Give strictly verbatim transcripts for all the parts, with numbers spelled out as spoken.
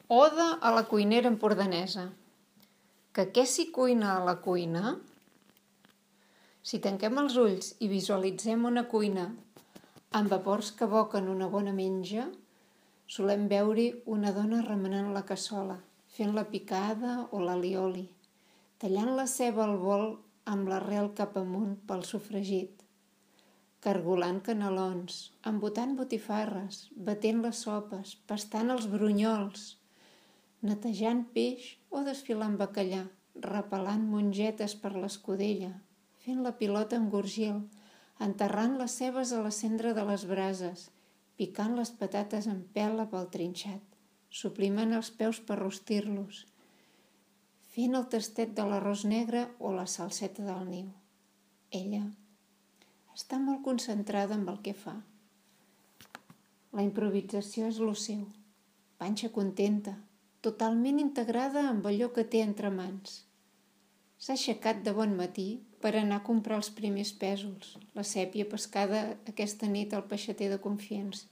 Oda a la cuinera empordanesa. Que què s'hi cuina a la cuina? Si tanquem els ulls i visualitzem una cuina amb vapors que evoquen una bona menja, solem veure una dona remenant la cassola, fent la picada o l'alioli, tallant la ceba al bol amb l'arrel cap amunt pel sofregit, cargolant canelons, embotant botifarres, batent les sopes, pastant els brunyols, netejant peix o desfilant bacallà, repelant mongetes per l'escudella, fent la pilota amb gorgil, enterrant les cebes a la cendra de les brases, picant les patates en pela pel trinxat, suprimant els peus per rostir-los, fent el tastet de l'arròs negre o la salseta del niu. Ella està molt concentrada en el que fa. La improvisació és lo seu. Panxa contenta, totalment integrada amb allò que té entre mans. S'ha aixecat de bon matí per anar a comprar els primers pèsols, la sèpia pescada aquesta nit al peixater de confiança,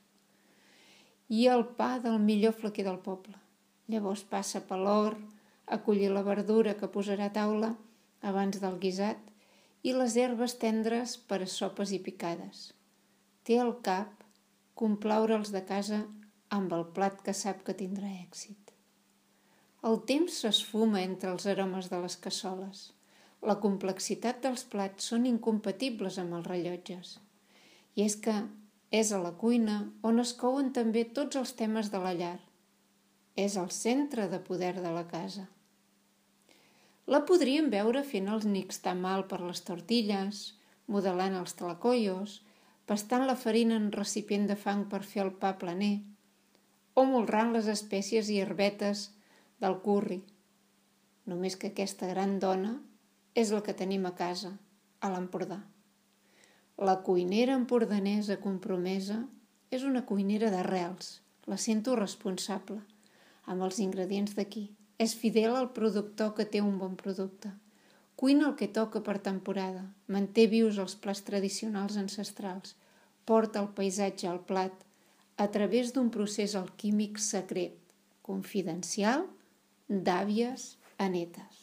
i el pa del millor flequer del poble. Llavors passa per l'hort a collir la verdura que posarà a taula abans del guisat i les herbes tendres per a sopes i picades. Té al cap complaure els de casa amb el plat que sap que tindrà èxit. El temps s'esfuma entre els aromes de les cassoles. La complexitat dels plats són incompatibles amb els rellotges. I és que és a la cuina on es couen també tots els temes de la llar. És el centre de poder de la casa. La podríem veure fent els nixtamal per les tortilles, modelant els tlacoyos, pastant la farina en recipient de fang per fer el pa planer, o molrant les espècies i herbetes del curri. Només que aquesta gran dona és la que tenim a casa, a l'Empordà. La cuinera empordanesa compromesa és una cuinera d'arrels, la sento responsable, amb els ingredients d'aquí. És fidel al productor que té un bon producte. Cuina el que toca per temporada, manté vius els plats tradicionals ancestrals, porta el paisatge al plat a través d'un procés alquímic secret, confidencial, d'àvies a netes.